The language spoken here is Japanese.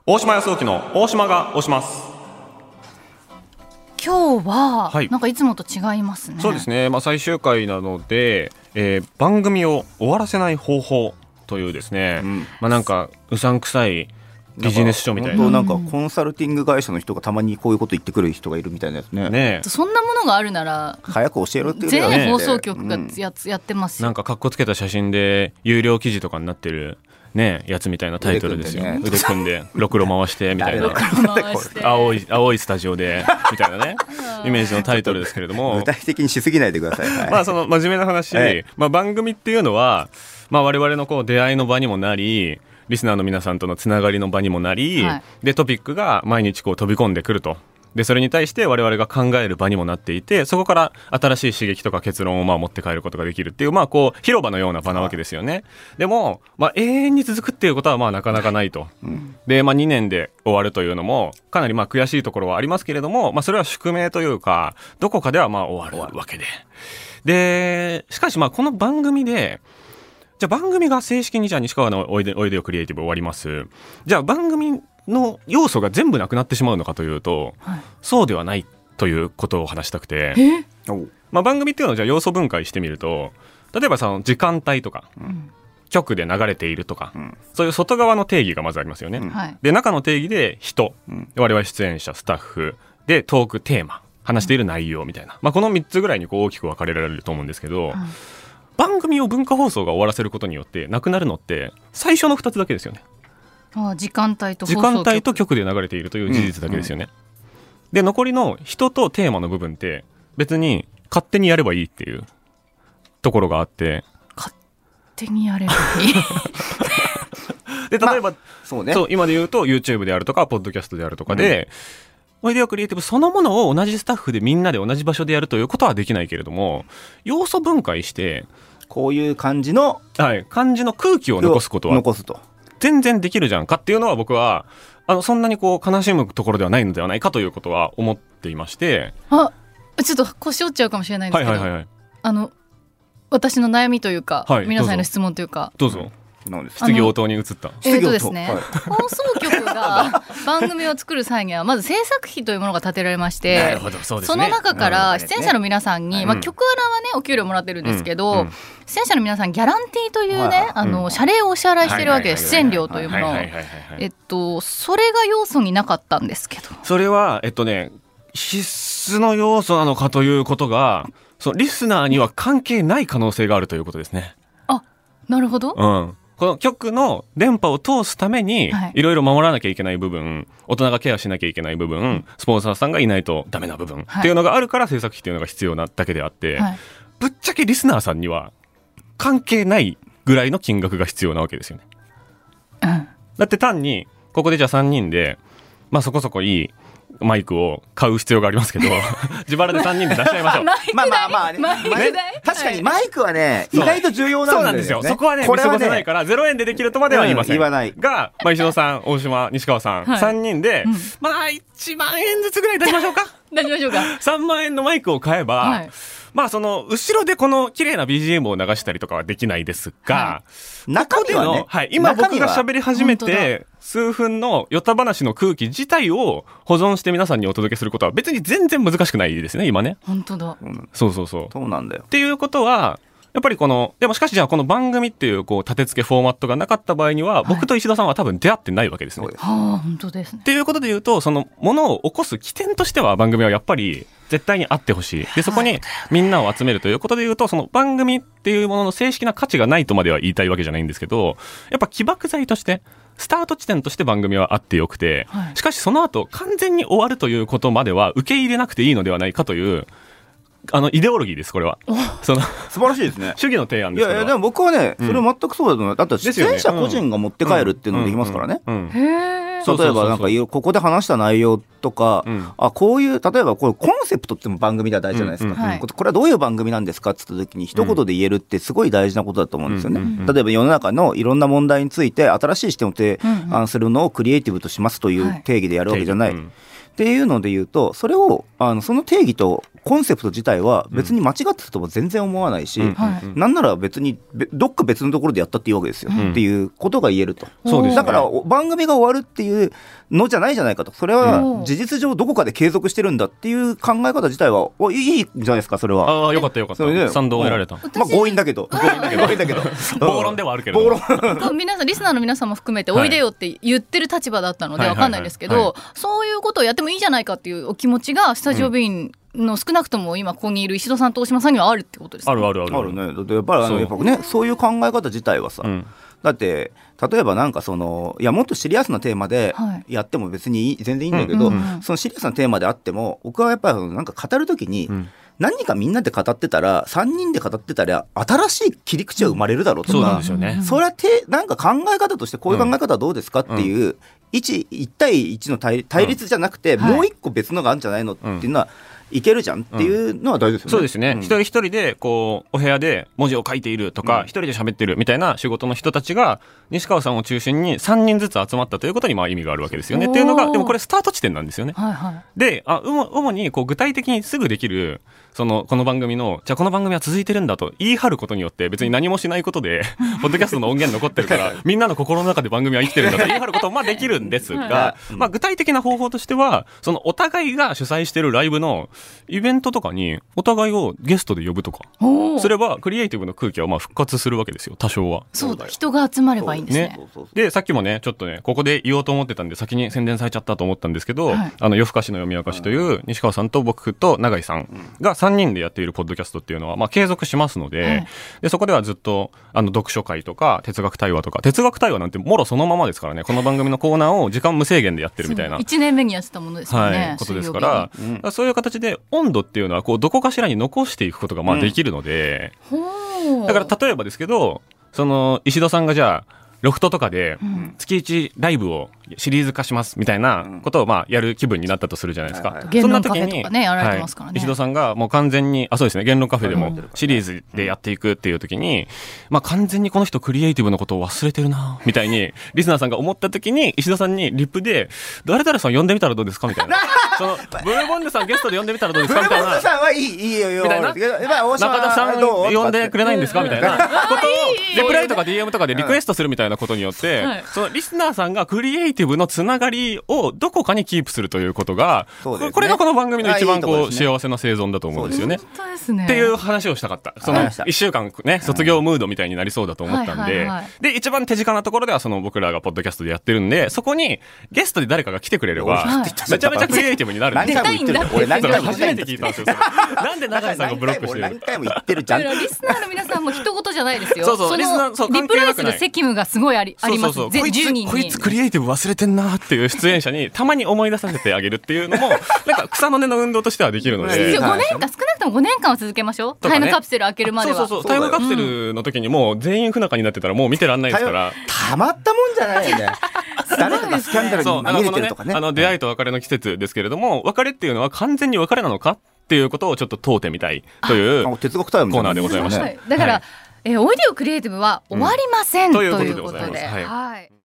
大島康之の大島が押します。 今日は、 はい、 なんかいつもと違いますね。 そうですね、最終回なので、番組を終わらせない方法というですね、なんかうさんくさいビジネス書みたいな、 なんかコンサルティング会社の人がたまにこういうこと言ってくる人がいるみたいなやつね。 そんなものがあるなら早く教えろっていうね。 全放送局がやってますよ。 なんかカッコつけた写真で有料記事とかになってるね、やつみたいなタイトルですよ。腕組んでろくろ回してみたいな青いスタジオでみたいなねイメージのタイトルですけれども、 具体的にしすぎないでください。 その真面目な話、番組っていうのは、我々のこう出会いの場にもなり、リスナーの皆さんとのつながりの場にもなり、でトピックが毎日こう飛び込んでくると。でそれに対して我々が考える場にもなっていて、そこから新しい刺激とか結論を持って帰ることができるっていう、こう広場のような場なわけですよね。でも、永遠に続くっていうことはなかなかないと。で、2年で終わるというのもかなり悔しいところはありますけれども、それは宿命というか、どこかでは終わるわけで。でしかしこの番組で、じゃあ番組が正式に西川のおいでよクリエイティブ終わります。じゃあ番組の要素が全部なくなってしまうのかというと、そうではないということを話したくて、番組っていうのをじゃあ要素分解してみると、例えばその時間帯とか、局で流れているとか、そういう外側の定義がまずありますよね。で中の定義で人、我々出演者、スタッフでトークテーマ、話している内容みたいな、この3つぐらいにこう大きく分かれられると思うんですけど、番組を文化放送が終わらせることによってなくなるのって最初の2つだけですよね。 時間帯と局で流れているという事実だけですよね。で残りの人とテーマの部分って別に勝手にやればいいっていうところがあって、 勝手にやればいいで例えば、そう今で言うと YouTube であるとかポッドキャストであるとかで、おいでよクリエイティブそのものを同じスタッフでみんなで同じ場所でやるということはできないけれども、要素分解してこういう感じの空気を残すことは全然できるじゃんかっていうのは、僕はそんなにこう悲しむところではないのではないかということは思っていまして、 ちょっと腰折っちゃうかもしれないんですけど、私の悩みというか、皆さんへの質問というか、 どうぞ。質疑応答に移った。 ですね、放送局が番組を作る際にはまず制作費というものが立てられまして、その中から出演者の皆さんに、曲アナはねお給料もらってるんですけど、出演者の皆さんギャランティーというね、謝礼をお支払いしてるわけです。出演料というものを、それが要素になかったんですけど、それは必須の要素なのかということが、リスナーには関係ない可能性があるということですね。 なるほど。 この局の電波を通すためにいろいろ守らなきゃいけない部分、大人がケアしなきゃいけない部分、スポンサーさんがいないとダメな部分っていうのがあるから制作費っていうのが必要なだけであって、ぶっちゃけリスナーさんには関係ないぐらいの金額が必要なわけですよね。だって単にここでじゃあ3人でそこそこいいマイクを買う必要がありますけど自腹で3人で出しちゃいましょう確かにマイクはね意外と重要なんですよね。 そこはね見過ごせないから、0円でできるとまでは言いませんが、石野さん、大島、西川さん、3人で1万円ずつぐらい出しましょうか3万円のマイクを買えば、その後ろでこの綺麗な BGM を流したりとかはできないですが、 中身はね、 今僕が喋り始めて数分のヨタ話の空気自体を保存して皆さんにお届けすることは別に全然難しくないですね、今ね。 本当だ。 そうなんだよ。 っていうことはやっぱりでもしかしじゃあこの番組っていう立て付けフォーマットがなかった場合には、僕と石田さんは多分出会ってないわけですね。 本当ですね。 っていうことで言うと、そのものを起こす起点としては番組はやっぱり絶対にあってほしい。でそこにみんなを集めるということで言うと、その番組っていうものの正式な価値がないとまでは言いたいわけじゃないんですけど、やっぱ起爆剤としてスタート地点として番組はあってよくて、しかしその後完全に終わるということまでは受け入れなくていいのではないかというイデオロギーです。これは素晴らしいですね。 主義の提案です。 いやでも僕はね、それ全くそうだと思う。だって出演者個人が持って帰るっていうのもできますからね。例えばなんかここで話した内容とか、こういう例えばこういうコンセプトっても番組では大事じゃないですか。これはどういう番組なんですかって言った時に一言で言えるってすごい大事なことだと思うんですよね。例えば世の中のいろんな問題について新しい視点を提案するのをクリエイティブとしますという定義でやるわけじゃない。 っていうので言うと、それをその定義とコンセプト自体は別に間違ってたとも全然思わないし、なんなら別にどっか別のところでやったっていいわけですよ、っていうことが言えると。そうですね、だから番組が終わるっていうのじゃないじゃないかと。それは事実上どこかで継続してるんだっていう考え方自体はいいじゃないですか。それはよかったよかった、賛同を得られた。 強引だけど暴論ではあるけど皆さんリスナーの皆さんも含めておいでよって言ってる立場だったので分かんないですけど、そういうことをやってもいいじゃないかっていうお気持ちがスタジオビンの少なくとも今ここにいる石戸さんと大島さんにはあるってことですか。 あるね。 だってやっぱりね、そういう考え方自体はさ、だって例えばなんかいやもっとシリアスなテーマでやっても別に全然いいんだけど、そのシリアスなテーマであっても僕はやっぱりなんか語るときに、何かみんなで語ってたら3人で語ってたら新しい切り口は生まれるだろうとか、 そうなんですよね。 それはなんか考え方としてこういう考え方はどうですかっていう、1対1の対立じゃなくて、もう一個別のがあるんじゃないのっていうのはいけるじゃんっていうのは大事ですよね。 そうですね、一人一人でこうお部屋で文字を書いているとか、一人で喋ってるみたいな仕事の人たちが西川さんを中心に3人ずつ集まったということに意味があるわけですよねっていうのが、でもこれスタート地点なんですよね。で主にこう具体的にすぐできるこの番組のじゃあこの番組は続いてるんだと言い張ることによって別に何もしないことでポッドキャストの音源残ってるからみんなの心の中で番組は生きてるんだと言い張ることもできるんですが、具体的な方法としてはお互いが主催してるライブのイベントとかにお互いをゲストで呼ぶとかすればクリエイティブの空気は復活するわけですよ、多少は。 そうだ、人が集まればいいんですね。 でさっきもねちょっとねここで言おうと思ってたんで先に宣伝されちゃったと思ったんですけど、夜更かしの読み明かしという西川さんと僕と永井さんが3人でやっているポッドキャストっていうのは継続しますので、でそこではずっと読書会とか哲学対話とか、哲学対話なんてもろそのままですからね、この番組のコーナーを時間無制限でやってるみたいな 1年目にやってたものですよね、 ことですから、そういう形で温度っていうのはどこかしらに残していくことができるので、だから例えばですけど石戸さんがじゃあロフトとかで月1ライブをシリーズ化しますみたいなことをやる気分になったとするじゃないですか。 そんな時に石戸さんがもう完全にそうですね、言論カフェでもシリーズでやっていくっていう時に、完全にこの人クリエイティブのことを忘れてるなみたいにリスナーさんが思った時に石戸さんにリップで誰々さん呼んでみたらどうですかみたいなブルボンヌさんゲストで呼んでみたらどうですかみたいな、 ブルボンヌさんはいいよみたいな、中田さん呼んでくれないんですかみたいなことをリプライとか DM とかでリクエストするみたいなことによってリスナーさんがクリエイティブのつながりをどこかにキープするということが、これがこの番組の一番幸せな生存だと思うんですよね。っていう話をしたかった。1週間ね卒業ムードみたいになりそうだと思ったんで、で一番手近なところでは僕らがポッドキャストでやってるんで、そこにゲストで誰かが来てくれればめちゃめちゃクリエイティブになるんで。 俺何回も初めて聞いたんですよ。なんで永井さんがブロックしてるの。 何回も言ってるじゃん。 リスナーの皆さんも人事じゃないですよ。 リプライする責務がすごいあります。 こいつクリエイティブ忘れてんなっていう出演者にたまに思い出させてあげるっていうのもなんか草の根の運動としてはできるので、 5年間少なくとも5年間は続けましょう。タイムカプセル開けるまでは。 タイムカプセルの時にもう全員不仲になってたらもう見てらんないですから。 たまったもんじゃないよね。誰かがスキャンダルに紛れてるとかね。 出会いと別れの季節ですけれども、別れっていうのは完全に別れなのかっていうことをちょっと問うてみたいという哲学タイムコーナーでございました。 だから、オイディオクリエイティブは終わりません、ということで。